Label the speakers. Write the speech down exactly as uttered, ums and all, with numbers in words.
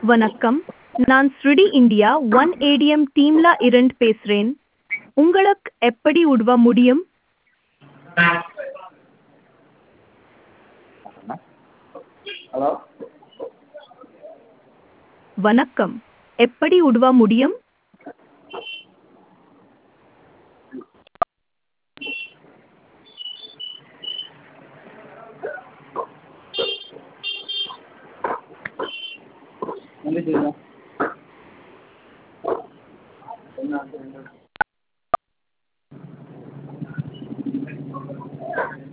Speaker 1: வணக்கம். நான் ஸ்ருடி India one ATM டீம்ல இருந்து பேசுறேன். உங்களுக்கு எப்படி உதவ முடியும்?
Speaker 2: ஹலோ
Speaker 1: வணக்கம். எப்படி உதவ முடியும்?
Speaker 2: வந்துச்சுங்களா என்ன